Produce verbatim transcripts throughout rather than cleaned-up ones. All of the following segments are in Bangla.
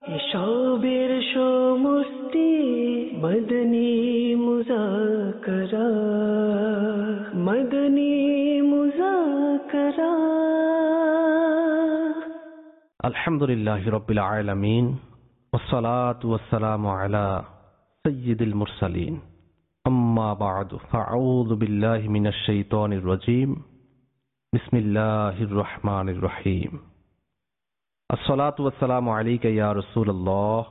এসবের সমষ্টি মদনী মুযাকারা, মদনী মুযাকারা। আলহামদুলিল্লাহি রাব্বিল আলামিন, ওয়াসসালাতু ওয়াসসালামু আলা সাইয়্যিদিল মুরসালিন, আম্মা বা'দু, ফাআউযু বিল্লাহি মিনাশ শাইতানির রাজীম, বিসমিল্লাহির রহমানির রহিম। আসসালাতু ওয়াসসালামু আলাইকা ইয়া রাসূলুল্লাহ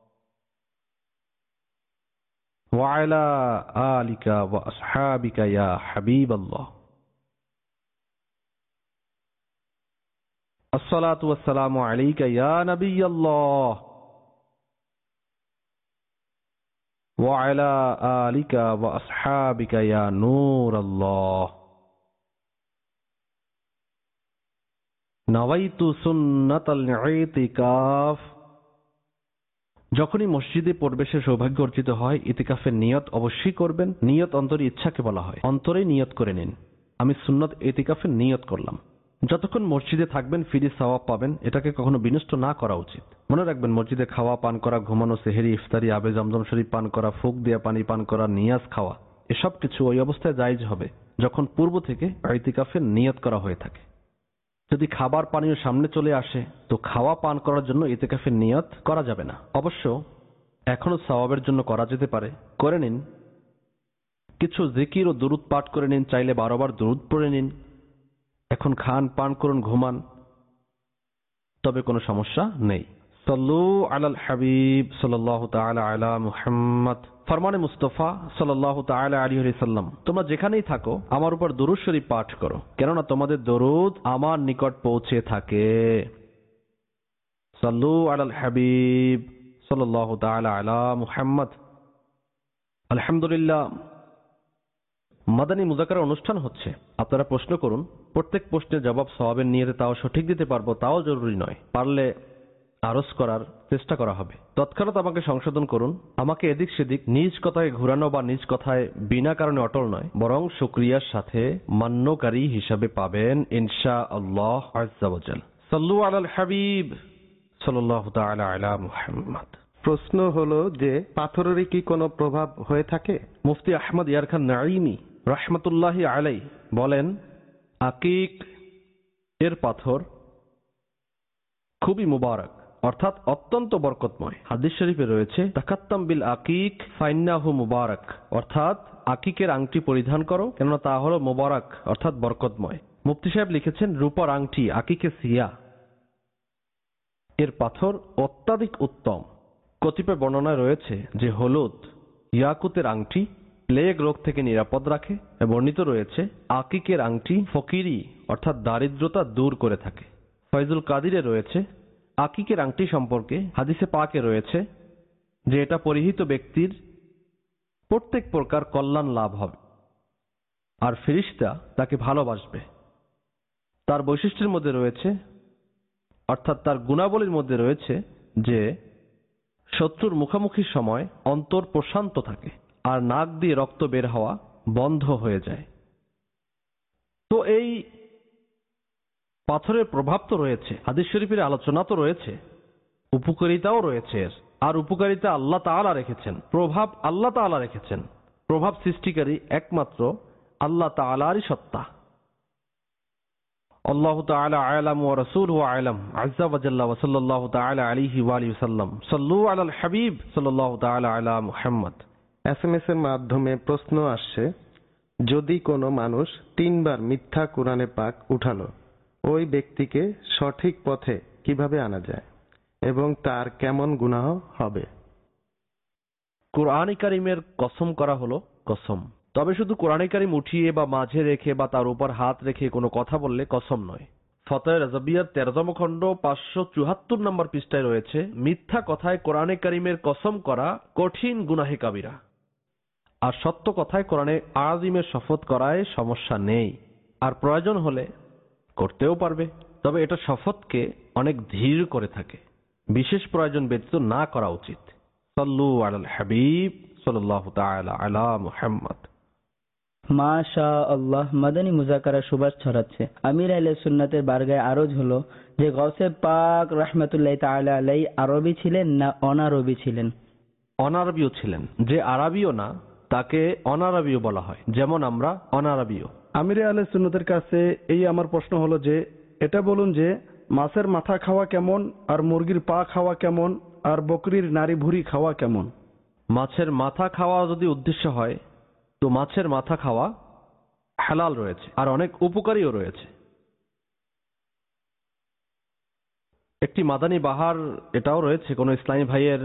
ওয়া আলা আলিকা ওয়া আসহাবিকা ইয়া হাবিবাল্লাহ। আসসালাতু ওয়াসসালামু আলাইকা ইয়া নবিয়াল্লাহ ওয়া আলা আলিকা ওয়া আসহাবিকা ইয়া নূরাল্লাহ। নাওয়াইতু সুন্নাতাল ইতিকাফ। যখনই মসজিদে প্রবেশের সৌভাগ্য অর্জিত হয়, ইতিকাফের নিয়ত অবশ্যই করবেন। নিয়ত অন্তরে ইচ্ছাকে বলা হয়। অন্তরে নিয়ত করে নিন, আমি সুন্নাত ইতিকাফের নিয়ত করলাম। যতক্ষণ মসজিদে থাকবেন ফিরি সওয়াব পাবেন, এটাকে কখনো বিনষ্ট না করা উচিত। মনে রাখবেন, মসজিদে খাওয়া, পান করা, ঘুমানো, সেহেরি, ইফতারি, আবে জমজম শরীফ পান করা, ফুক দেয়া পানি পান করা, নিয়াজ খাওয়া, এসব কিছু ওই অবস্থায় জায়েজ হবে যখন পূর্ব থেকে ইতিকাফের নিয়ত করা হয়ে থাকে। যদি খাবার পানীয় সামনে চলে আসে তো খাওয়া পান করার জন্য ইতিকাফের নিয়ত করা যাবে না। অবশ্য এখনো সওয়াবের জন্য করা যেতে পারে, করে নিন। কিছু জিকির ও দুরূদ পাঠ করে নিন, চাইলে বারবার দুরূদ পড়ে নিন। এখন খান, পান করুন, ঘুমান, তবে কোনো সমস্যা নেই। সাল্লু আলাল হাবিব সাল্লাল্লাহু তাআলা আলা মুহাম্মদ। ফরমানে মুস্তাফা সাল্লাল্লাহু তাআলা আলাইহি ওয়াসাল্লাম, তোমরা যেখানেই থাকো আমার উপর দুরূদ শরীফ পাঠ করো, কেননা তোমাদের দরুদ আমার নিকট পৌঁছে থাকে। সাল্লু আলাল হাবিব সাল্লাল্লাহু তাআলা আলা মুহাম্মদ। আলহামদুলিল্লাহ, মাদানী মুযাকারা অনুষ্ঠান হচ্ছে। আপনারা প্রশ্ন করুন, প্রত্যেক প্রশ্নের জবাব সওয়াবের নিয়তে তাও সঠিক দিতে পারবো তাও জরুরি নয়। পারলে আরজ করার চেষ্টা করা হবে। তৎক্ষণাৎ আমাকে সংশোধন করুন। আমাকে এদিক সেদিক নিজ কথায় ঘুরানো বা নিজ কথায় বিনা কারণে অটল নয়, বরং শুকরিয়ার সাথে মান্যকারী হিসাবে পাবেন ইনশাআল্লাহ আযজা ওয়া জাল। সাল্লু আলাল হাবিব সাল্লাল্লাহু তাআলা আলা মুহাম্মদ। প্রশ্ন হলো যে পাথরের কি কোনো প্রভাব হয়ে থাকে? মুফতি আহমদ ইয়ার খান নাঈমি রাহমাতুল্লাহি আলাইহি বলেন, আকিক এর পাথর খুবই মুবারক, অর্থাৎ অত্যন্ত বরকতময়। হাদিস শরীফে রয়েছে, তাকাত্তাম বিল আকিক ফাইন্নাহু মুবারক, অর্থাৎ আকিকের আংটি পরিধান করো, কেননা তা হলো মুবারক, অর্থাৎ বরকতময়। মুফতি সাহেব লিখেছেন, রূপার আংটি আকিকে সিয়া এর পাথর অত্যাধিক উত্তম। কতিপয় বর্ণনায় রয়েছে যে হলুদ ইয়াকুতের আংটি প্লেগ রোগ থেকে নিরাপদ রাখে। বর্ণিত রয়েছে আকিকের আংটি ফকিরি অর্থাৎ দারিদ্রতা দূর করে থাকে। ফয়জুল কাদিরে রয়েছে, আকিকের আংটি সম্পর্কে হাদিসে পাকে রয়েছে যে এটা পরিহিত ব্যক্তির প্রত্যেক প্রকার কল্যাণ লাভ হবে আর ফেরেশতা তাকে ভালোবাসবে। তার বৈশিষ্ট্যের মধ্যে রয়েছে, অর্থাৎ তার গুণাবলীর মধ্যে রয়েছে যে শত্রুর মুখোমুখির সময় অন্তর প্রশান্ত থাকে আর নাক দিয়ে রক্ত বের হওয়া বন্ধ হয়ে যায়। তো এই পাথরের প্রভাব তো রয়েছে, হাদিস শরীফের আলোচনা তো রয়েছে, উপকারিতাও রয়েছে। আর উপকারিতা আল্লাহ তাআলা রেখেছেন, প্রভাব আল্লাহ তাআলা রেখেছেন। প্রভাব সৃষ্টিকারী একমাত্র আল্লাহ তাআলারই সত্তা। আল্লাহু তাআলা আ'লামু ওয়া রাসূলুহু আ'লাম, আযজা ওয়া জাল্লা, ওয়া সাল্লাল্লাহু তাআলা আলাইহি ওয়া আলিহি ওয়াসাল্লাম। সাল্লু আলাল হাবিব সাল্লাল্লাহু তাআলা আলা মুহাম্মদ। এসএমএস এর মাধ্যমে প্রশ্ন আসছে, যদি কোনো মানুষ তিনবার মিথ্যা কোরআনে পাক উঠালো, ওই ব্যক্তিকে সঠিক পথে কিভাবে আনা যায় এবং তার কেমন গুনাহ হবে? কুরআনে কারীমের কসম করা হলো কসম, তবে শুধু কোরআনে কারীম উঠিয়ে বা মাঝে রেখে বা তার উপর হাত রেখে কোনো কথা বললে কসম নয়। ফতোয়া রাজাবিয়ার তেরোতম খণ্ড পাঁচশো চুয়াত্তর নম্বর পৃষ্ঠায় রয়েছে, মিথ্যা কথায় কোরআনে কারীমের কসম করা কঠিন গুনাহে কাবিরা, আর সত্য কথায় কোরআনে আযীমের শপথ করায় সমস্যা নেই, আর প্রয়োজন হলে করতেও পারবে, তবে এটা শপথকে অনেক ধীর করে থাকে। বিশেষ প্রয়োজন ব্যতীত না করা উচিত। সাল্লু আলাল হাবিব সাল্লাল্লাহু তাআলা আলা মুহাম্মদ। মাশা আল্লাহ মাদানী মুজাকারা সুবাস ছড়াচ্ছে। আমির আহলে সুন্নাতের বারগায় আরজ হলো যে গৌসে পাক রাহমাতুল্লাহ তাআলা আলাইহি আরবি ছিলেন না অনারবি ছিলেন? অনারবীয় ছিলেন। যে আরবীয় না তাকে অনারবীয় বলা হয়, যেমন আমরা অনারবীয়। আমিরে আহলে সুন্নতের কাছে এই আমার প্রশ্ন হলো যে এটা বলুন যে মাছের মাথা খাওয়া কেমন, আর মুরগির পা খাওয়া কেমন, আর বকরির নাড়ি ভুঁড়ি খাওয়া কেমন? মাছের মাথা খাওয়া যদি উদ্দেশ্য হয় তো মাছের মাথা খাওয়া হালাল রয়েছে আর অনেক উপকারীও রয়েছে। একটি মাদানী বাহার এটাও রয়েছে, কোন ইসলামী ভাইয়ের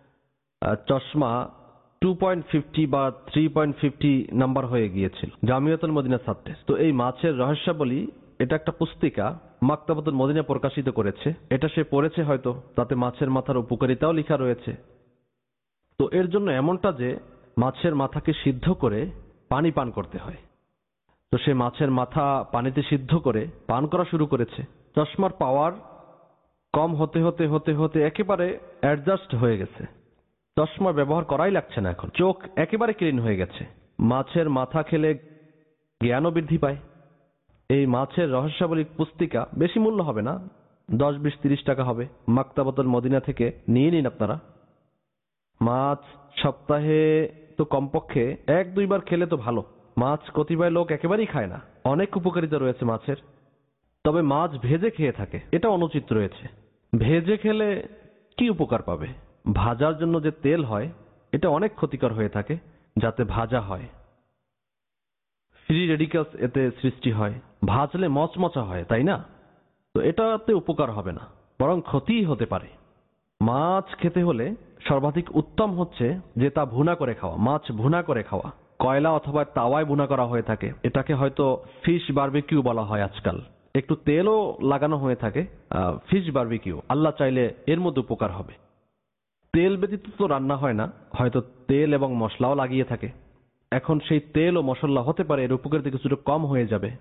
চশমা টু পয়েন্ট ফিফটি বা থ্রি পয়েন্ট ফিফটি নাম্বার হয়ে গিয়েছিল জামিয়াতুল মদিনা ছাত্রে। তো এই মাছের রহস্যাবলী, এটা একটা পুস্তিকা মাকতাবাতুল মদিনা প্রকাশিত করেছে। এটা সে পড়েছে হয়তো, তাতে মাছের মাথার উপকারিতাও লেখা রয়েছে। তো এর জন্য এমনটা যে মাছের মাথাকে সিদ্ধ করে পানি পান করতে হয়। তো সে মাছের মাথা পানিতে সিদ্ধ করে পান করা শুরু করেছে। চশমার পাওয়ার কম হতে হতে হতে হতে একেবারে অ্যাডজাস্ট হয়ে গেছে, চশমা ব্যবহার করাই লাগছে না, এখন চোখ একেবারে ক্লিন হয়ে গেছে। মাছের মাথা খেলে জ্ঞানও বৃদ্ধি পায়। এই মাছের রহস্যাবলী পুস্তিকা বেশি মূল্য হবে না, দশ বিশ তিরিশ টাকা হবে। মাকতাবাতুল মদিনা থেকে নিয়ে নিন আপনারা। মাছ সপ্তাহে তো কমপক্ষে এক দুইবার খেলে তো ভালো। মাছ কতিপয় লোক একেবারেই খায় না, অনেক উপকারিতা রয়েছে মাছের। তবে মাছ ভেজে খেয়ে থাকে, এটা অনুচিত রয়েছে। ভেজে খেলে কি উপকার পাবে? ভাজার জন্য যে তেল হয় এটা অনেক ক্ষতিকর হয়ে থাকে, যাতে ভাজা হয় ফ্রি রেডিক্যালস এতে সৃষ্টি হয়, ভাজলে মচমচা হয়, তাই না? তো এটাতে উপকার হবে না, বরং ক্ষতিই হতে পারে। মাছ খেতে হলে সর্বাধিক উত্তম হচ্ছে যে তা ভুনা করে খাওয়া, মাছ ভুনা করে খাওয়া। কয়লা অথবা তাওয়ায় ভুনা করা হয়ে থাকে, এটাকে হয়তো ফিশ বারবিকিউ বলা হয় আজকাল। একটু তেলও লাগানো হয়ে থাকে, ফিশ বারবিকিউ। আল্লাহ চাইলে এর মধ্যে উপকার হবে। তেল ব্যতীত তো রান্না হয় না, হয়তো তেল এবং মশলাও লাগিয়ে থাকে। এখন সেই তেল ও মশলা হতে পারে এর উপকারিতা কিছুটা কম হয়ে যাবে।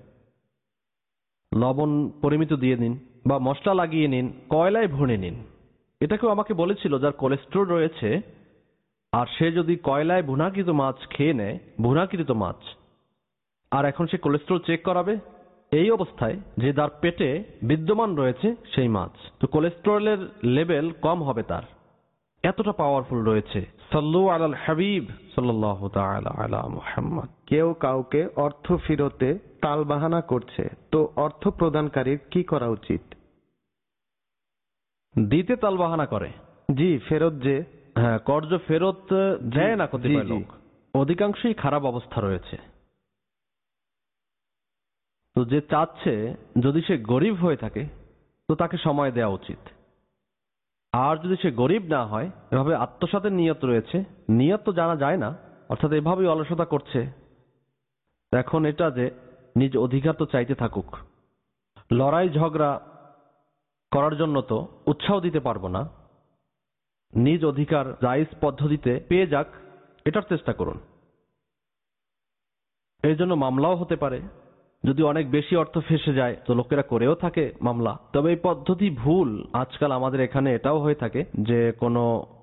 লবণ পরিমিত দিয়ে নিন বা মশলা লাগিয়ে নিন, কয়লায় ভুনে নিন। এটাকেও আমাকে বলেছিল যার কোলেস্ট্রল রয়েছে আর সে যদি কয়লায় ভুনাকৃত মাছ খেয়ে নেয়, ভুনাকৃত মাছ, আর এখন সে কোলেস্ট্রল চেক করাবে, এই অবস্থায় যে তার পেটে বিদ্যমান রয়েছে সেই মাছ, তো কোলেস্ট্রলের লেভেল কম হবে তার। এতটা পাওয়ারফুল রয়েছে। সাল্লু আলাল হাবিব সাল্লাল্লাহু তাআলা আলা মুহাম্মদ। কেউ কাউকে অর্থ ফেরতে টালবাহানা করছে, তো অর্থ প্রদানকারীর কি করা উচিত? দিতে তালবাহানা করে? জি, ফেরত যে হ্যাঁ, কর্জ ফেরত দেয় না কতিপয় লোক, অধিকাংশই খারাপ অবস্থা রয়েছে। তো যে চাচ্ছে, যদি সে গরিব হয়ে থাকে তো তাকে সময় দেওয়া উচিত। আর যদি সে গরিব না হয়, এভাবে আত্মসাতের নিয়ত রয়েছে, নিয়ত তো জানা যায় না, অর্থাৎ এভাবেই অলসতা করছে, এখন এটা যে নিজ অধিকার তো চাইতে থাকুক। লড়াই ঝগড়া করার জন্য তো উৎসাহ দিতে পারবো না, নিজ অধিকার জায়েজ পদ্ধতিতে পেয়ে যাক এটার চেষ্টা করুন। এর জন্য মামলাও হতে পারে, যদি অনেক বেশি অর্থ ফেসে যায় তো লোকেরা করেও থাকে মামলা। তবে এই পদ্ধতি ভুল। আজকাল আমাদের এখানে এটাও হয়ে থাকে যে কোনো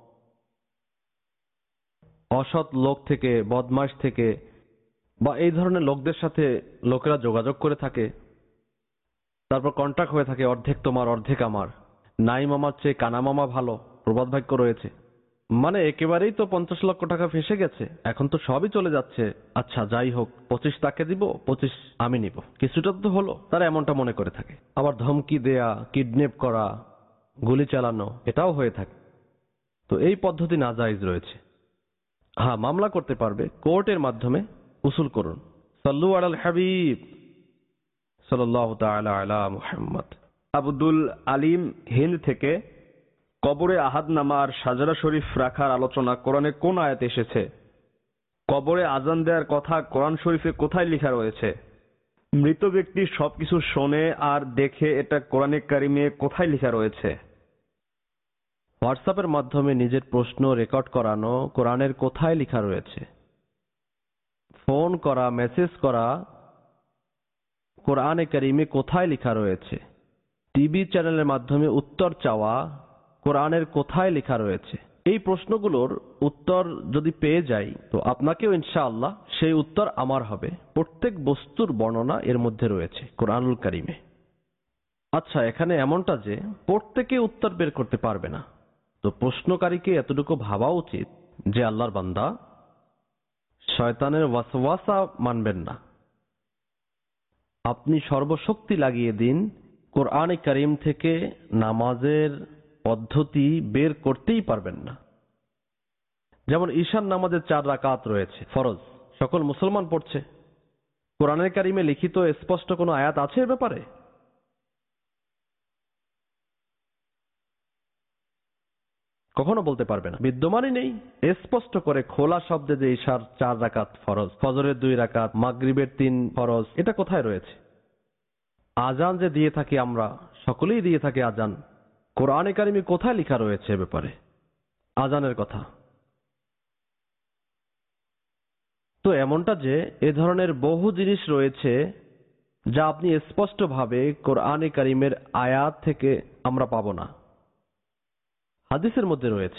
অসৎ লোক থেকে, বদমাশ থেকে বা এই ধরনের লোকদের সাথে লোকেরা যোগাযোগ করে থাকে, তারপর কন্ট্রাক্ট হয়ে থাকে, অর্ধেক তোমার অর্ধেক আমার, নাই মামার চেয়ে কানা মামা ভালো, প্রবাদ বাক্য রয়েছে। মানে একেবারেই তো পঞ্চাশ লক্ষ টাকা ফেসে গেছে, এখন তো সবই চলে যাচ্ছে, আচ্ছা যাই হোক, পঁচিশ তাকে দিব, পঁচিশ আমি নিব, কিছুটা তো হলো, তারা এমনটা মনে করে থাকে। আবার ধমকি দেয়া, কিডন্যাপ করা, গুলি চালানো, এটাও হয়ে থাকে। তো এই পদ্ধতি নাজায়েজ রয়েছে। হ্যাঁ, মামলা করতে পারবে, কোর্টের মাধ্যমে উসুল করুন। সাল্লু আলাল হাবিব সাল্লাল্লাহু তাআলা আলা মুহাম্মদ। আব্দুল আলিম হিন্দ থেকে, কবরে আহাদনামা আর সাজারা শরীফ রাখার আলোচনা কোরআনে কোন আয়াতে এসেছে? কবরে আজান দেওয়ার কথা কোরআন শরীফে কোথায় লেখা রয়েছে? মৃত ব্যক্তি সবকিছু শোনে আর দেখে, এটা কোরআনে কারিমে কোথায় লেখা রয়েছে? হোয়াটসঅ্যাপের মাধ্যমে নিজের প্রশ্ন রেকর্ড করানো কোরআনের কোথায় লেখা রয়েছে? ফোন করা, মেসেজ করা কোরআনে কারিমে কোথায় লেখা রয়েছে? টিভি চ্যানেলের মাধ্যমে উত্তর চাওয়া কোরআনের কোথায় লেখা রয়েছে? এই প্রশ্নগুলোর উত্তর যদি পেয়ে যাই তো আপনাকেও ইনশাআল্লাহ সেই উত্তর আমার হবে। প্রত্যেক বস্তুর বর্ণনা এর মধ্যে রয়েছে কোরআনুল কারিমে। আচ্ছা, এখানে এমনটা যে প্রত্যেকে উত্তর বের করতে পারবে না, তো প্রশ্নকারীকে এতটুকু ভাবা উচিত যে আল্লাহর বান্দা, শয়তানের ওয়াসওয়াসা মানবেন না। আপনি সর্বশক্তি লাগিয়ে দিন, কোরআনে কারিম থেকে নামাজের পদ্ধতি বের করতেই পারবেন না। যেমন ঈশান নামাজের চার রাকাত রয়েছে, ফরজ, সকল মুসলমান পড়ছে। কোরআনের কারিমে লিখিত স্পষ্ট কোনো আয়াত আছে এর ব্যাপারে? কখনো বলতে পারবে না, বিদ্যমানই নেই। স্পষ্ট করে খোলা শব্দে যে ঈশার চার রাকাত ফরজ, ফজরের দুই রাকাত, মাগরিবের তিন ফরজ, এটা কোথায় রয়েছে? আজান যে দিয়ে থাকি আমরা, সকলেই দিয়ে থাকে আজান, কোরআনে কারিমে কোথায় লেখা রয়েছে এ ব্যাপারে আজানের কথা? তো এমনটা যে এ ধরনের বহু জিনিস রয়েছে যা আপনি স্পষ্টভাবে কোরআনে কারিমের আয়াত থেকে আমরা পাবো না, হাদিসের মধ্যে রয়েছে।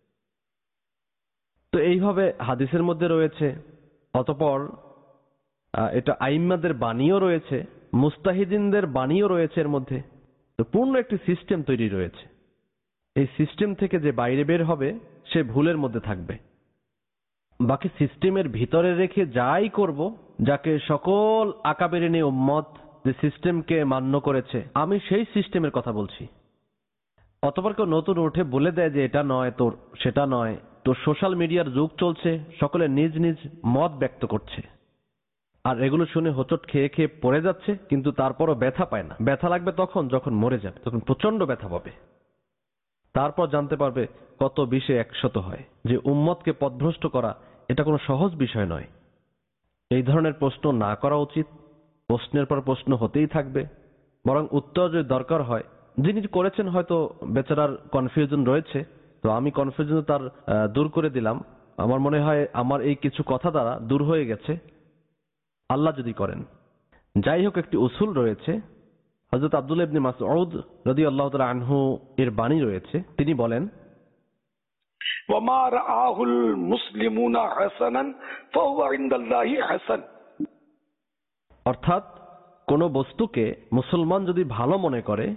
তো এইভাবে হাদিসের মধ্যে রয়েছে, অতঃপর এটা আইম্মাদের বাণীও রয়েছে, মুস্তাহিদিনদের বাণীও রয়েছে এর মধ্যে। তো পূর্ণ একটি সিস্টেম তৈরি রয়েছে। এই সিস্টেম থেকে যে বাইরে বের হবে সে ভুলের মধ্যে থাকবে। বাকি সিস্টেমের ভিতরে রেখে যাই করব, যাকে সকল আকাবেরিনী উম্মত যে সিস্টেমকে মান্য করেছে, আমি সেই সিস্টেমের কথা বলছি। অতঃপর কেউ নতুন উঠে বলে দেয় যে এটা নয়, তোর সেটা নয়। তো সোশ্যাল মিডিয়ার যুগ চলছে, সকলে নিজ নিজ মত ব্যক্ত করছে, আর এগুলো শুনে হোঁচট খেয়ে খেয়ে পড়ে যাচ্ছে, কিন্তু তারপরও ব্যথা পায় না। ব্যথা লাগবে তখন যখন মরে যাবে, তখন প্রচন্ড ব্যথা পাবে। তারপর জানতে পারবে কত বিশে একশত হয়। যে উম্মতকে পথভ্রষ্ট করা এটা কোনো সহজ বিষয় নয়। এই ধরনের প্রশ্ন না করা উচিত। প্রশ্নের পর প্রশ্ন হতেই থাকবে, বরং উত্তর যদি দরকার হয়, যিনি করেছেন হয়তো বেচারার কনফিউশন রয়েছে, তো আমি কনফিউশন তার দূর করে দিলাম। আমার মনে হয় আমার এই কিছু কথা দ্বারা দূর হয়ে গেছে, আল্লাহ যদি করেন। যাই হোক, একটি উসুল রয়েছে। হযরত আব্দুল্লাহ ইবনে মাসউদ রাদিয়াল্লাহু তাআলা আনহু এর বাণী রয়েছে, তিনি বলেন, ওয়ামা রাআহুল মুসলিমুনা হাসানান ফাহুয়া ইনদাল্লাহি হাসান। অর্থাৎ কোন বস্তুকে মুসলমান যদি ভালো মনে করে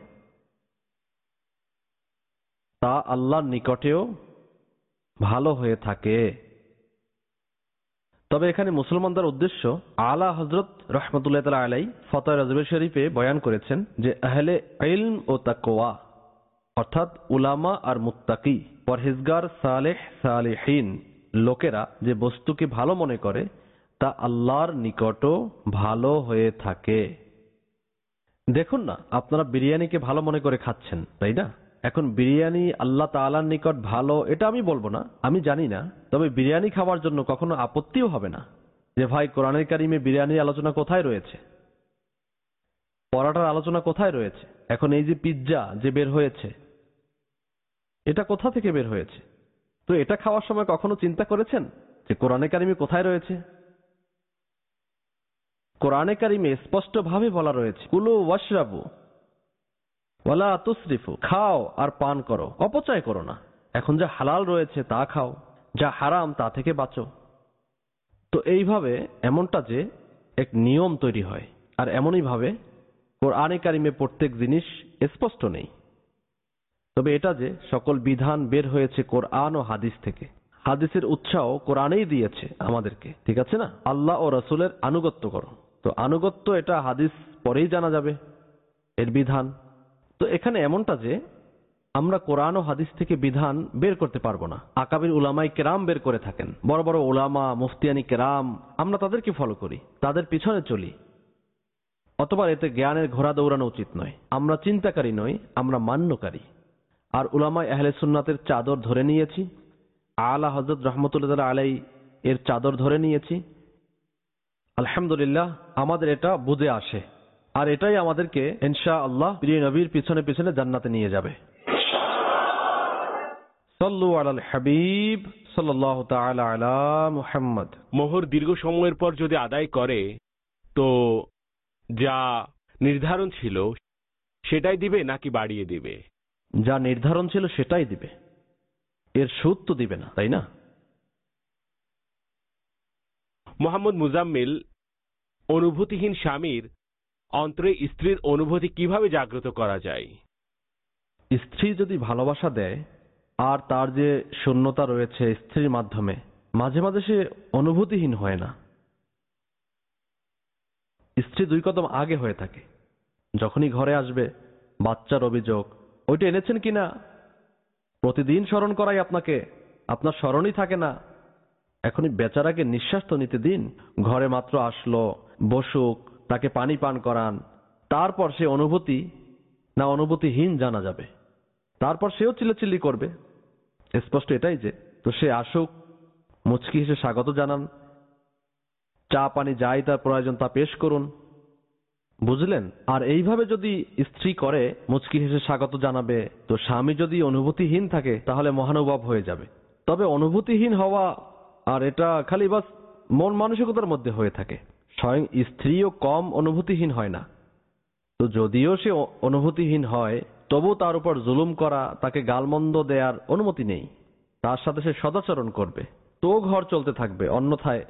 তা আল্লাহর নিকটেও ভালো হয়ে থাকে। তবে এখানে মুসলমানদের উদ্দেশ্য আলা হযরত রাহমাতুল্লাহি তাআলা আলাইহি ফতোয়া রাজবে শরীফে বয়ান করেছেন যে আহলে ইলম ও তাকওয়া, অর্থাৎ উলামা আর মুত্তাকি, পরহেজগার, সালেহ সালেহীন লোকেরা যে বস্তুকে ভালো মনে করে তা আল্লাহর নিকটও ভালো হয়ে থাকে। দেখুন না, আপনারা বিরিয়ানিকে ভালো মনে করে খাচ্ছেন, তাই না? এখন বিরিয়ানি আল্লাহ তাআলার নিকট ভালো এটা আমি বলবো না, আমি জানি না। তবে বিরিয়ানি খাওয়ার জন্য কখনো আপত্তিও হবে না যে ভাই কোরআনের কারিমে বিরিয়ানির আলোচনা কোথায় রয়েছে, পরাটার আলোচনা কোথায় রয়েছে। এখন এই যে পিৎজা যে বের হয়েছে, এটা কোথা থেকে বের হয়েছে? তো এটা খাওয়ার সময় কখনো চিন্তা করেছেন যে কোরআনে কারিমে কোথায় রয়েছে? কোরআনে কারিমে স্পষ্ট ভাবে বলা রয়েছে, কুলু ওয়াশরাবু ওয়ালা তুসরিফু, খাও আর পান করো, অপচয় করো না। এখন যা হালাল রয়েছে তা খাও, যা হারাম তা থেকে বাঁচো। তো এইভাবে এমনটা যে এক নিয়ম তৈরি হয়, আর এমনই ভাবে কোরআনে কারিমে প্রত্যেক জিনিস স্পষ্ট নেই। তবে এটা যে সকল বিধান বের হয়েছে কোরআন ও হাদিস থেকে, হাদিসের উৎসাহ কোরআনেই দিয়েছে আমাদেরকে, ঠিক আছে না? আল্লাহ ও রাসূলের আনুগত্য করো। তো আনুগত্য এটা হাদিস পরেই জানা যাবে এর বিধান। তো এখানে এমনটা যে আমরা কোরআন ও হাদিস থেকে বিধান বের করতে পারবো না। আকাবির উলামায়ে কেরাম বের করে থাকেন, বড় বড় উলামা, মুফতিয়ানি কেরাম, আমরা তাদেরকে ফলো করি, তাদের পিছনে চলি। অথবা এতে জ্ঞানের ঘোড়া দৌড়ানো উচিত নয়। আমরা চিন্তাকারী নই, আমরা মান্যকারী। আর উলামায়ে আহলে সুন্নাতের চাদর ধরে নিয়েছি, আলা হযরত রাহমাতুল্লাহি আলাইহি এর চাদর ধরে নিয়েছি। আলহামদুলিল্লাহ, আমাদের এটা বুঝে আসে, আর এটাই আমাদেরকে ইনশাআল্লাহ প্রিয় নবীর পিছনে পিছনে জান্নাতে নিয়ে যাবে। সাল্লু আলাল হাবিব সাল্লাল্লাহু তাআলা আলা মুহাম্মদ। মোহর দীর্ঘ সময়ের পর যদি আদায় করে তো যা নির্ধারণ ছিল সেটাই দিবে নাকি বাড়িয়ে দিবে? যা নির্ধারণ ছিল সেটাই দিবে। এর সুদ তো দিবে না, তাই না? মোহাম্মদ মুজাম্মিল, অনুভূতিহীন স্বামীর অন্তরে স্ত্রীর অনুভূতি কিভাবে জাগ্রত করা যায়? স্ত্রী যদি ভালোবাসা দেয় আর তার যে শূন্যতা রয়েছে স্ত্রীর মাধ্যমে, মাঝে মাঝে সে অনুভূতিহীন হয় না। স্ত্রী দুই কদম আগে হয়ে থাকে। যখনই ঘরে আসবে, বাচ্চার অভিযোগ, ওইটা এনেছেন কিনা, প্রতিদিন স্মরণ করাই আপনাকে, আপনার স্মরণই থাকে না। এখনই বেচারাকে নিঃশ্বাস তো নিতে দিন। ঘরে মাত্র আসলো, বসুক, তাকে পানি পান করান, তারপর সে অনুভূতি না অনুভূতিহীন জানা যাবে। তারপর সেও চিল্লাচিল্লি করবে। স্পষ্ট এটাই যে, তো সে আসুক, মুচকি হেসে স্বাগত জানান, চা পানি যাই তার প্রয়োজন তা পেশ করুন, বুঝলেন? আর এইভাবে যদি স্ত্রী করে, মুচকি হেসে স্বাগত জানাবে, তো স্বামী যদি অনুভূতিহীন থাকে তাহলে মহানুভব হয়ে যাবে। তবে অনুভূতিহীন হওয়া আর এটা খালি বাস মন মানসিকতার মধ্যে হয়ে থাকে, স্বয়ং স্ত্রীও কম অনুভূতিহীন হয় না। তো যদিও সে অনুভূতিহীন হয়, তবু তার উপর জুলুম করা, তাকে গালমন্দ দেওয়ার অনুমতি নেই। তার সাথে সে সদাচরণ করবে, তো ঘর চলতে থাকবে। অন্যথায়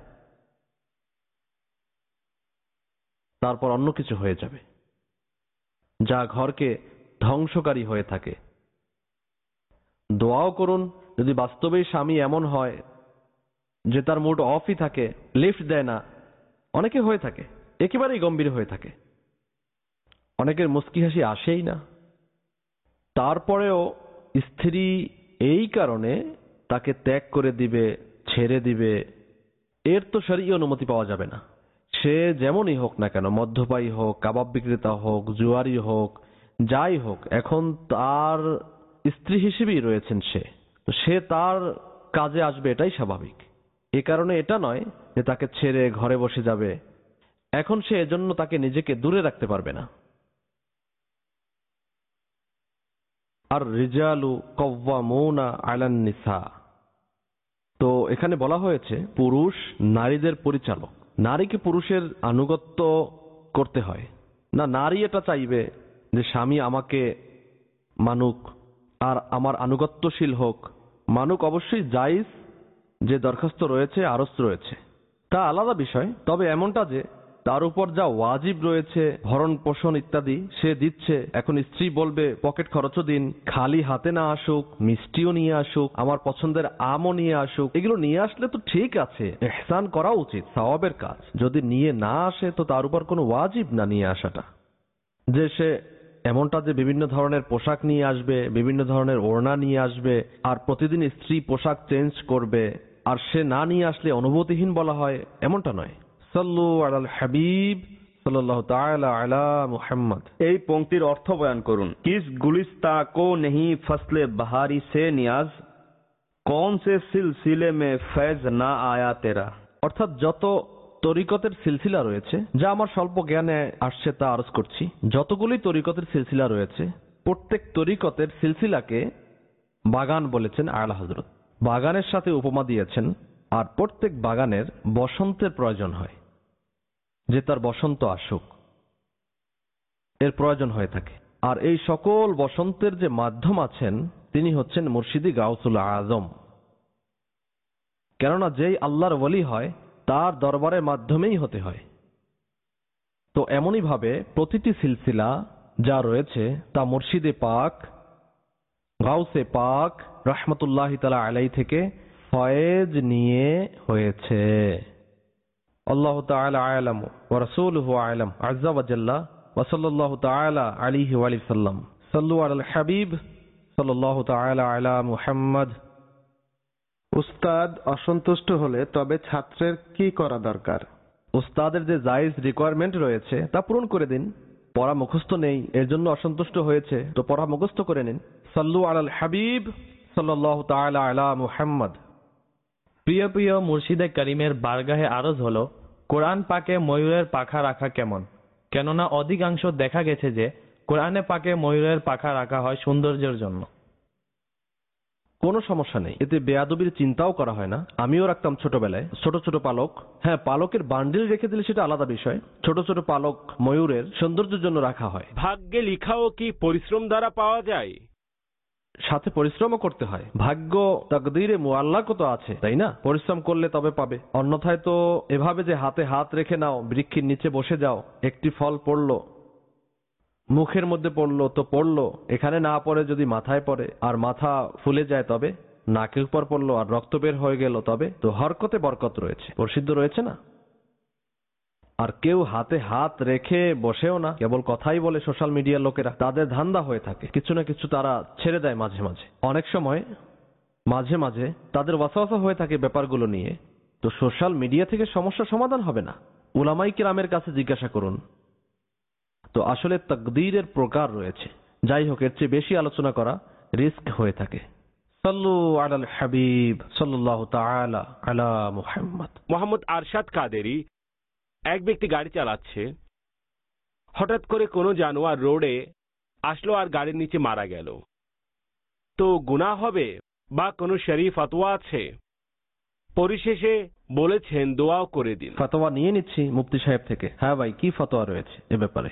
তারপর অন্য কিছু হয়ে যাবে, যা ঘরকে ধ্বংসকারী হয়ে থাকে। দোয়াও করুন, যদি বাস্তবেই স্বামী এমন হয় যে তার মুড অফই থাকে, লিফট দেয় না, অনেকে হয়ে থাকে, একেবারেই গম্ভীর হয়ে থাকে, অনেকের মুস্কি হাসি আসেই না, তারপরেও স্ত্রী এই কারণে তাকে ত্যাগ করে দিবে, ছেড়ে দিবে, এর তো শরীয়ী অনুমতি পাওয়া যাবে না। সে যেমনই হোক না কেন, মদ্যপায়ী হোক, কাবাব বিক্রেতা হোক, জুয়ারি হোক, যাই হোক, এখন তার স্ত্রী হিসেবেই রয়েছেন সে, তো সে তার কাজে আসবে, এটাই স্বাভাবিক। এ কারণে এটা নয় যে তাকে ছেড়ে ঘরে বসে যাবে। এখন সে এজন্য তাকে নিজেকে দূরে রাখতে পারবে না। আর রিজালু কওয়ামুনা আলান নিসা, তো এখানে বলা হয়েছে পুরুষ নারীদের পরিচালক। নারীকে পুরুষের আনুগত্য করতে হয় না, নারী এটা চাইবে যে স্বামী আমাকে মানুক আর আমার আনুগত্যশীল হোক। মানুক অবশ্যই জায়েজ, যে দরখাস্ত রয়েছে, আরজ রয়েছে, তা আলাদা বিষয়। তবে এমনটা যে তার উপর যা ওয়াজিব রয়েছে, ভরণ পোষণ ইত্যাদি সে দিচ্ছে, এখন স্ত্রী বলবে পকেট খরচও দিন, খালি হাতে না আসুক, মিষ্টিও নিয়ে আসুক, আমার পছন্দের আমও নিয়ে আসুক, এগুলো নিয়ে আসলে তো ঠিক আছে, ইহসান করা উচিত, সওয়াবের কাজ। যদি নিয়ে না আসে তো তার উপর কোনো ওয়াজিব না নিয়ে আসাটা। যে সে এমনটা যে বিভিন্ন ধরনের পোশাক নিয়ে আসবে, বিভিন্ন ধরনের ওড়না নিয়ে আসবে, আর প্রতিদিন স্ত্রী পোশাক চেঞ্জ করবে, আর সে না নিয়ে আসলে অনুভূতিহীন বলা হয়, এমনটা নয়। সাল্লু আলাল হাবিব সাল্লাল্লাহু তাআলা আলা মুহাম্মদ। এই পংক্তির অর্থ বয়ান করুন। কিস গুলিস্তা কো নেহি ফসলে বাহারি সে নিয়াজ, কौन से सिलसिले में फैज ना आया तेरा। অর্থাৎ যত তরিকতের সিলসিলা রয়েছে, যা আমার স্বল্প জ্ঞানে আসছে তা আরজ করছি। যতগুলি তরিকতের সিলসিলা রয়েছে, প্রত্যেক তরিকতের সিলসিলাকে বাগান বলেছেন আলা হযরত। বাগানের সাথে উপমা দিয়েছেন। আর প্রত্যেক বাগানের বসন্তের প্রয়োজন হয়, যে তার বসন্ত আসুক, এর প্রয়োজন হয়ে থাকে। আর এই সকল বসন্তের যে মাধ্যম আছেন, তিনি হচ্ছেন মুর্শিদি গাউসুল আজম। কেননা যেই আল্লাহর ওলি হয় তার দরবারের মাধ্যমেই হতে হয়। তো এমনই ভাবে প্রতিটি সিলসিলা যা রয়েছে তা মুর্শিদে পাক, গাউসে পাক রাহমাতুল্লাহি তাআলা আলাইহি থেকে ফয়েজ নিয়ে হয়েছে। আল্লাহু তাআলা আ'লামু ওয়া রাসূলুহু আ'লাম আযজা ওয়া জাল্লা ওয়া সাল্লাল্লাহু তাআলা আলাইহি ওয়া আলিহি সাল্লাম। সাল্লু আলাল হাবিব সাল্লাল্লাহু তাআলা আলা মুহাম্মদ। উস্তাদ অসন্তুষ্ট হলে তবে ছাত্রের কি করা দরকার? উস্তাদের যে জায়েজ রিকোয়ারমেন্ট রয়েছে তা পূরণ করে দিন। পড়া মুখস্থ নেই, এর জন্য অসন্তুষ্ট হয়েছে, তো পড়া মুখস্থ করে নিন। সাল্লু আলাল হাবিব সাল্লাল্লাহু তাআলা আলা মুহাম্মদ। প্রিয় প্রিয় মুর্শিদে করিমের বারগাহে আরজ হলো, কোরআন পাকে ময়ূরের পাখা রাখা কেমন? কেননা অধিকাংশ দেখা গেছে যে কোরআনে পাকে ময়ূরের পাখা রাখা হয় সৌন্দর্যের জন্য। কোনো সমস্যা নেই, এতে বেয়াদবির চিন্তাও করা হয় না। আমিও রাখতাম ছোটবেলায় ছোট ছোট পালক। হ্যাঁ, পালকের বান্ডিল রেখে দিলে সেটা আলাদা বিষয়। ছোট ছোট পালক ময়ূরের সৌন্দর্যের জন্য রাখা হয়। ভাগ্যে লিখাও কি পরিশ্রম দ্বারা পাওয়া যায়? সাথে পরিশ্রমও করতে হয়। ভাগ্য তাকদীরে মুআল্লাকও তো আছে, তাই না? পরিশ্রম করলে তবে পাবে, অন্যথায় তো এভাবে যে হাতে হাত রেখে নাও, বৃক্ষের নিচে বসে যাও, একটি ফল পড়লো মুখের মধ্যে পড়লো তো পড়লো, এখানে না পড়ে যদি মাথায় পড়ে আর মাথা ফুলে যায় তবে, নাকের উপর পড়লো আর রক্ত বের হয়ে গেল তবে, তো হরকতে বরকত রয়েছে, প্রসিদ্ধ রয়েছে না? আর কেউ হাতে হাত রেখে বসেও না, কেবল কথাই বলে সোশ্যাল মিডিয়ার লোকেরা, তাদের ধান্দা হয়ে থাকে, কিছু না কিছু তারা ছেড়ে দেয় মাঝে মাঝে। অনেক সময় মাঝে মাঝে তাদের ওয়াসওয়াসা হয়ে থাকে ব্যাপারগুলো নিয়ে, তো সোশ্যাল মিডিয়া থেকে সমস্যার সমাধান হবে না, উলামায়ে কিরামের কাছে জিজ্ঞাসা করুন। তো আসলে তাকদীরের প্রকার রয়েছে। যাই হোক, এর চেয়ে বেশি আলোচনা করা রিস্ক হয়ে থাকে। সাল্লু আলাল হাবিব সাল্লাল্লাহু তাআলা আলা মুহাম্মদ। মোহাম্মদ আরশাদ কাদেরী, এক ব্যক্তি গাড়ি চালাচ্ছে, হঠাৎ করে কোনো জানোয়ার রোডে আসলো আর গাড়ির নিচে মারা গেল, তো গুনাহ হবে বা কোনো শরীফ ফতোয়া আছে? পরিশেষে বলেছেন দোয়াও করে দিন। ফতোয়া নিয়ে নিচ্ছি মুফতি সাহেব থেকে। হ্যাঁ ভাই, কি ফতোয়া রয়েছে এ ব্যাপারে?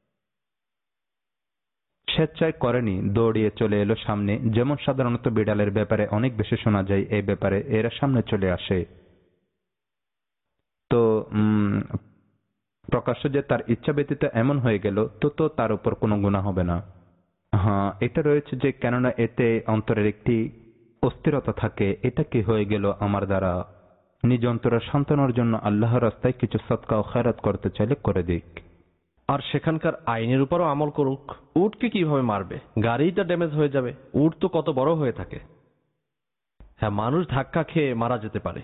স্বেচ্ছায় করেনি, দৌড়িয়ে চলে এলো সামনে। যেমন সাধারণত বিড়ালের ব্যাপারে অনেক বেশি শোনা যায়, এই ব্যাপারে এরা সামনে চলে আসে। তো প্রকাশ্য যে তার ইচ্ছা ব্যতীত এমন হয়ে গেল, তো তো তার উপর কোনো গুনাহ হবে না। হ্যাঁ, এটা রয়েছে যে কেননা এতে অন্তরের একটি অস্থিরতা থাকে, এটা কি হয়ে গেল আমার দ্বারা। নিজ অন্তরের সন্তানের জন্য আল্লাহর রাস্তায় কিছু সদকা ও খেরাত করতে চাইলে করে দিক, আর সেখানকার আইনের উপরও আমল করুক। উটকে কিভাবে মারবে? গাড়িটা ড্যামেজ হয়ে যাবে, উট তো কত বড় হয়ে থাকে। হ্যাঁ, মানুষ ধাক্কা খেয়ে মারা যেতে পারে।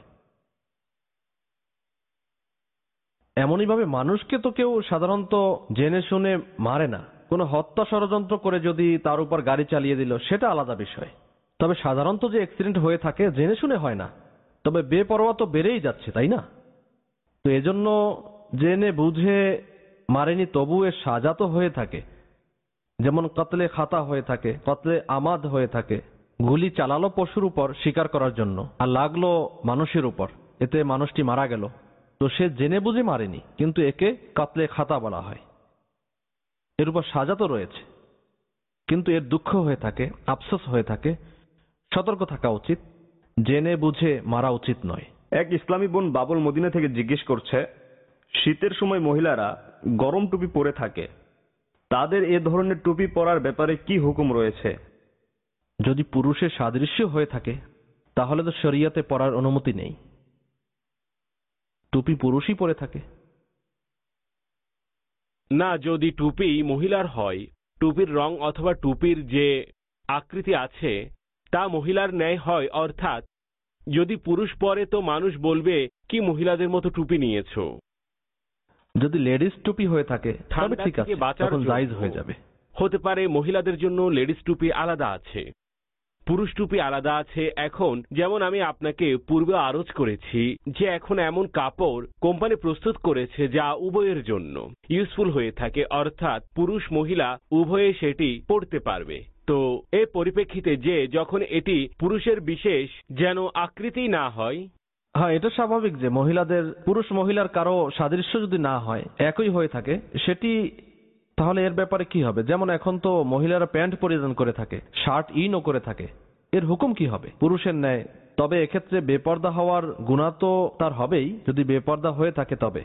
এমনই ভাবে মানুষকে তো কেউ সাধারণত জেনে শুনে মারে না, কোনো হত্যা ষড়যন্ত্র করে যদি তার উপর গাড়ি চালিয়ে দিল সেটা আলাদা বিষয়। তবে সাধারণত যে অ্যাক্সিডেন্ট হয়ে থাকে জেনে শুনে হয় না, তবে বেপরোয়া তো বেড়েই যাচ্ছে, তাই না? তো এজন্য জেনে বুঝে মারেনি, তবু এর সাজা তো হয়ে থাকে। যেমন কতলে খাতা হয়ে থাকে, কতলে আমাদ হয়ে থাকে। গুলি চালালো পশুর উপর শিকার করার জন্য আর লাগলো মানুষের উপর, এতে মানুষটি মারা গেল, তো সে জেনে বুঝে মারেনি, কিন্তু একে কতলে খাতা বলা হয়। এর উপর সাজা তো রয়েছে, কিন্তু এর দুঃখ হয়ে থাকে, আফসোস হয়ে থাকে। সতর্ক থাকা উচিত, জেনে বুঝে মারা উচিত নয়। এক ইসলামী বোন বাবুল মদিনা থেকে জিজ্ঞেস করছে, শীতের সময় মহিলারা গরম টুপি পরে থাকে, তাদের এ ধরনের টুপি পরার ব্যাপারে কি হুকুম রয়েছে? যদি পুরুষের সাদৃশ্য হয়ে থাকে তাহলে তো শরিয়াতে পরার অনুমতি নেই। টুপি পুরুষই পরে থাকে না, যদি টুপি মহিলার হয়, টুপির রং অথবা টুপির যে আকৃতি আছে তা মহিলার ন্যায় হয়, অর্থাৎ যদি পুরুষ পরে তো মানুষ বলবে কি মহিলাদের মতো টুপি নিয়েছো। যদি লেডিস টুপি হয়ে থাকে তবে ঠিক আছে, তখন জায়েজ হয়ে যাবে। হতে পারে মহিলাদের জন্য লেডিস টুপি আলাদা আছে, পুরুষ টুপি আলাদা আছে। এখন যেমন আমি আপনাকে পূর্বে আরজ করেছি যে এখন এমন কাপড় কোম্পানি প্রস্তুত করেছে যা উভয়ের জন্য ইউজফুল হয়ে থাকে, অর্থাৎ পুরুষ মহিলা উভয়ে সেটি পরতে পারবে। তো এ পরিপ্রেক্ষিতে যে যখন এটি পুরুষের বিশেষ যেন আকৃতি না হয়। হ্যাঁ, এটা স্বাভাবিক যে মহিলাদের পুরুষ মহিলার কারো সাদৃশ্য যদি না হয়, একই হয়ে থাকে সেটি, তাহলে এর ব্যাপারে কি হবে? যেমন এখন তো মহিলারা প্যান্ট পরিধান করে থাকে, শার্ট ইনও করে থাকে, এর হুকুম কি হবে? পুরুষের ন্যায়। তবে এক্ষেত্রে বেপর্দা হওয়ার গুনাহ তো তার হবেই যদি বেপর্দা হয়ে থাকে। তবে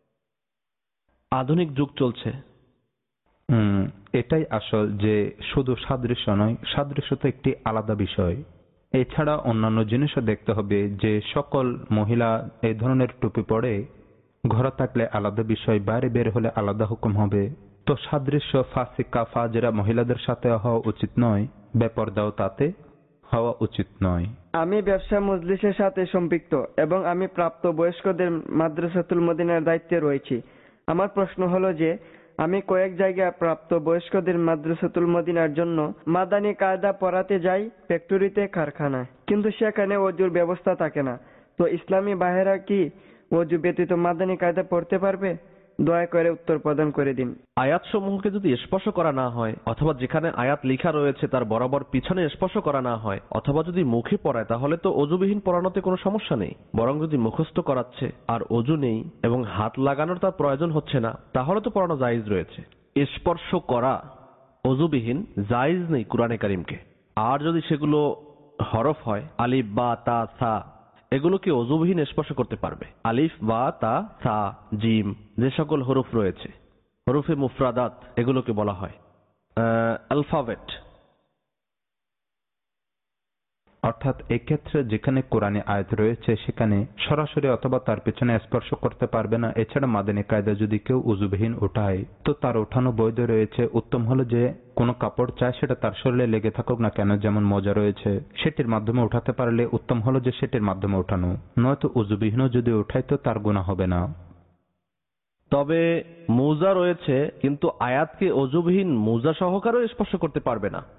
আধুনিক যুগ চলছে, হুম এটাই আসল যে শুধু সাদৃশ্য নয়, সাদৃশ্য তো একটি আলাদা বিষয়। এছাড়া অন্যান্য জিনিসও দেখতে হবে যে সকল মহিলা এই ধরনের টুপি পরে ঘরে থাকলে আলাদা বিষয়, বাইরে বের হলে আলাদা হুকুম হবে। তো সাদৃশ্য ফাসিকা ফাজেরা মহিলাদের সাথে হওয়া উচিত নয়, বেপরদাও তাতে হওয়া উচিত নয়। আমি ব্যবসা মজলিসের সাথে সম্পৃক্ত এবং আমি প্রাপ্ত বয়স্কদের মাদ্রাসাতুল মদিনার দায়িত্বে রয়েছি। আমার প্রশ্ন হলো যে আমি কয়েক জায়গায় প্রাপ্ত বয়স্কদের মাদ্রাসাতুল মদিনার জন্য মাদানী কায়দা পড়াতে যাই, ফ্যাক্টরিতে, কারখানায়, কিন্তু সেখানে ওযুর ব্যবস্থা থাকে না। তো ইসলামী ভাইয়েরা কি ওযু ব্যতীত মাদানী কায়দা পড়তে পারবে? দয়া করে উত্তর প্রদান করে দিন। আয়াত সমূহকে যদি স্পর্শ করা না হয়, অথবা যেখানে আয়াত লেখা রয়েছে তার বরাবর পিছনে স্পর্শ করা না হয়, অথবা যদি মুখে পড়ায়, তাহলে তো অজুবিহীন পড়ানোতে কোনো সমস্যা নেই। বরং যদি মুখস্থ করাচ্ছে আর অজু নেই এবং হাত লাগানোর তার প্রয়োজন হচ্ছে না, তাহলে তো পড়ানো জায়েজ রয়েছে। স্পর্শ করা অজুবিহীন জায়েজ নেই কুরআনে কারীমকে। আর যদি সেগুলো হরফ হয়, আলিফ বা তা সা, এগুলোকে অজুবিহীন স্পর্শ করতে পারবে। আলিফ বা তা সা জিম যে সকল হরফ রয়েছে, হরফে মুফরাদাত এগুলোকে বলা হয় অ্যালফাবেট। অর্থাৎ এক্ষেত্রে যেখানে কোরআনে আয়াত রয়েছে সেখানে সরাসরি অথবা তার পেছনে স্পর্শ করতে পারবে না। এছাড়া মাদানী কায়দা যদি কেউ উজুবিহীন ওঠায় তো তার ওঠানো বৈধ রয়েছে। উত্তম হলো যে কোনো কাপড় চায় সেটা তার শরীরে লেগে থাকুক না কেন, যেমন মোজা রয়েছে, সেটির মাধ্যমে উঠাতে পারলে উত্তম হলো যে সেটির মাধ্যমে ওঠানো, নয়তো উজুবিহীনও যদি ওঠায় তো তার গুনাহ হবে না। তবে মোজা রয়েছে, কিন্তু আয়াতকে অজুবিহীন মোজা সহকারেও স্পর্শ করতে পারবে না,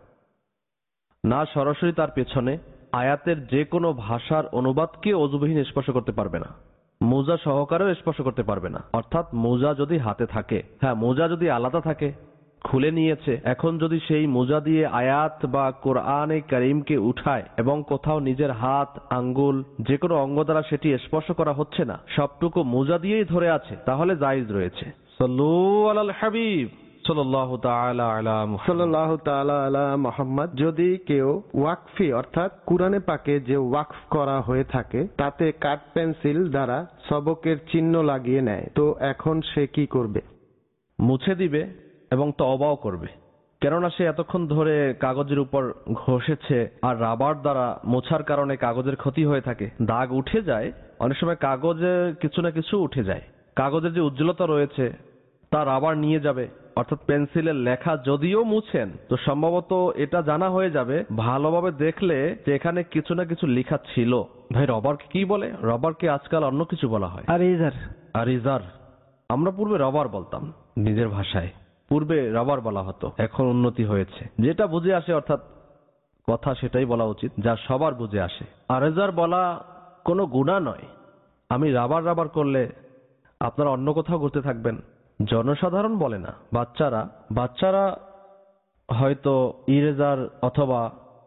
না সরাসরি তার পেছনে। আয়াতের যে কোনো ভাষার অনুবাদকে অজুবিহীন স্পর্শ করতে পারবে না, মোজা সহকারেও স্পর্শ করতে পারবে না। অর্থাৎ মোজা যদি হাতে থাকে, হ্যাঁ মোজা যদি আলাদা থাকে, খুলে নিয়েছে, এখন যদি সেই মোজা দিয়ে আয়াত বা কোরআনে কারীমকে উঠায় এবং কোথাও নিজের হাত, আঙ্গুল, যে কোনো অঙ্গ দ্বারা সেটি স্পর্শ করা হচ্ছে না, সবটুকু মোজা দিয়েই ধরে আছে, তাহলে জায়েজ রয়েছে। সাল্লু আলাল হাবিব সাল্লাল্লাহু তাআলা আলা সাল্লাল্লাহু তাআলা আলা মুহাম্মদ। যদি কেউ ওয়াকফি অর্থাৎ কুরআনে পাকে যে ওয়াকফ করা হয়ে থাকে তাতে কাঠ পেন্সিল দ্বারা সবকের চিহ্ন লাগিয়ে নেয়, তো এখন সে কি করবে? মুছে দিবে এবং তওবাও করবে, কেননা সে এতক্ষণ ধরে কাগজের উপর ঘষেছে, আর রাবার দ্বারা মোছার কারণে কাগজের ক্ষতি হয়ে থাকে, দাগ উঠে যায়, অনেক সময় কাগজে কিছু না কিছু উঠে যায়, কাগজের যে উজ্জ্বলতা রয়েছে তা রাবার নিয়ে যাবে। অর্থাৎ পেন্সিলের লেখা যদিও মুছেন তো সম্ভবত এটা জানা হয়ে যাবে ভালোভাবে দেখলে যে এখানে কিছু না কিছু লেখা ছিল। ভাই রবারকে কি বলে? রবারকে আজকাল অন্য কিছু বলা হয়, আরিজার। আরিজার। আমরা পূর্বে রবার বলতাম নিজের ভাষায়, পূর্বে রবার বলা হতো, এখন উন্নতি হয়েছে। যেটা বুঝে আসে অর্থাৎ কথা সেটাই বলা উচিত, যা সবার বুঝে আসে। আরিজার বলা কোনো গুনাহ নয়। আমি রাবার রাবার করলে আপনারা অন্য কোথাও ঘুরতে থাকবেন, জনসাধারণ বলে না, বাচ্চারা বাচ্চারা হয়তো ইরেজার অথবা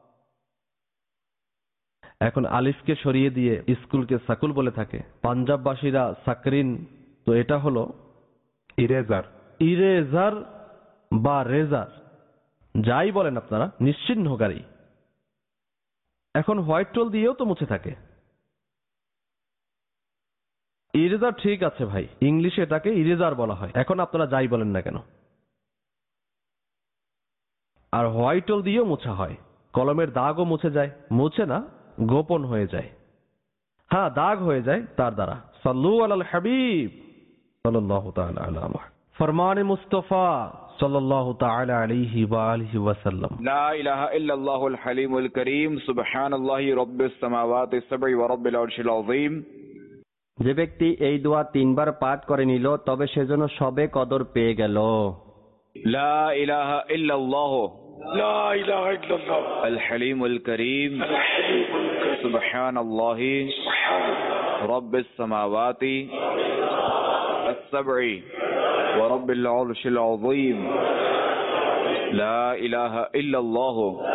এখন আলিফকে সরিয়ে দিয়ে স্কুলকে সাকুল বলে থাকে, পাঞ্জাববাসীরা সাকরিন, তো এটা হলো ইরেজার। ইরেজার বা রেজার, যাই বলেন আপনারা, নিশ্চিহ্নকারী। এখন হোয়াইট টোল দিয়েও তো মুছে থাকে। ইরেজার ঠিক আছে ভাই, ইংলিশে এটাকে ইরেজার বলা হয়, এখন আপনারা যাই বলেন না কেন। আর হোয়াইট টোল দিয়েও মোছা হয়, কলমের দাগও মুছে যায়, মুছে না, গোপন হয়ে যায়। হ্যাঁ, দাগ হয়ে যায় তার দ্বারা। সাল্লু আলাল হাবিব সাল্লাল্লাহু তাআলা আলা মুহাম্মদ। ফরমানে মুস্তাফা সাল্লাল্লাহু তাআলা আলাইহি ওয়া আলিহি ওয়াসাল্লাম। লা ইলাহা ইল্লাল্লাহুল হালিমুল কারীম সুবহানাল্লাহি রাব্বিস সামাওয়াতি সাবঈ ওয়া রাব্বিল আরশিল আযীম। যে ব্যক্তি এই দোয়া তিনবার পাঠ করে নিল তবে সেজন্য সবে কদর পেয়ে গেল। লা ইলাহা ইল্লাল্লাহ লা ইলাহা ইল্লাল্লাহ আল হালিমুল কারীম সুবহানাল্লাহি রাব্বিস সামাওয়াতি السبع ورب العرش العظيم لا إله إلا الله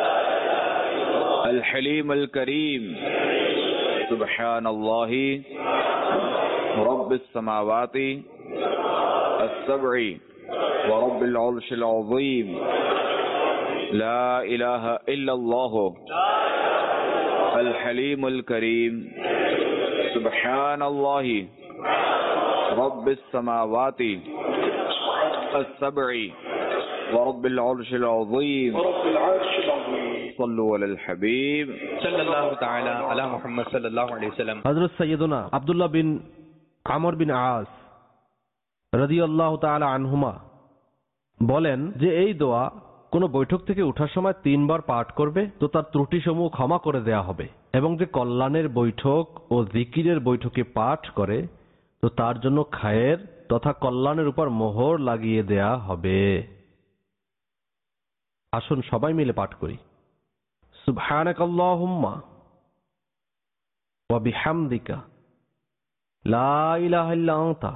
الحليم الكريم سبحان الله رب السماوات السبع ورب العرش العظيم لا إله إلا الله الحليم الكريم سبحان الله رب السماوات السبع ورب العرش العظيم صلوا على الحبيب صلى الله تعالى على محمد صلى الله عليه وسلم। হযরত সৈয়দনা আব্দুল্লাহ বিন আমর বিন আস রাদিয়াল্লাহু তাআলা আনহুমা বলেন যে এই দোয়া কোনো বৈঠক থেকে ওঠার সময় তিনবার পাঠ করবে তো তার ত্রুটিসমূহ ক্ষমা করে দেয়া হবে, এবং যে কল্যাণের বৈঠক ও জিকিরের বৈঠকে পাঠ করে তো তার জন্য খায়ের তথা কল্যাণের উপর মোহর লাগিয়ে দেয়া হবে। আসুন সবাই মিলে পাঠ করি। সুবহানাকাল্লাহুম্মা ওয়া বিহামদিকা লা ইলাহা ইল্লা আনতা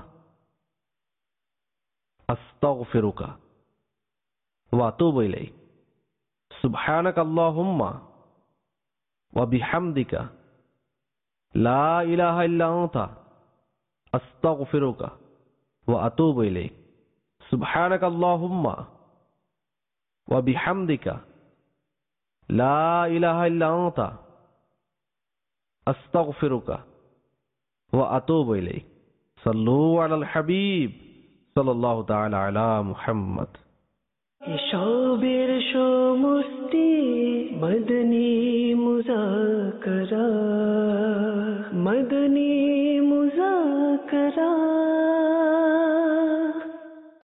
আস্তাগফিরুকা ওয়া আতুবু ইলাইক। সুবহানাকাল্লাহুম্মা ওয়া বিহামদিকা লা ইলাহা ইল্লা আনতা আস্তাগফিরুকা ওয়া আতুবু ইলাইক। সুবহানাকাল্লাহুম্মা ওয়া বিহামদিকা লা ইলাহা ইল্লা আনতা আস্তাগফিরুকা ওয়া আতুবু ইলাইক। সাল্লু আলাল হাবিব সাল্লাল্লাহু তাআলা আলা মুহাম্মদ। এসবের সমষ্টি মদনী মুজাকরা, মদনী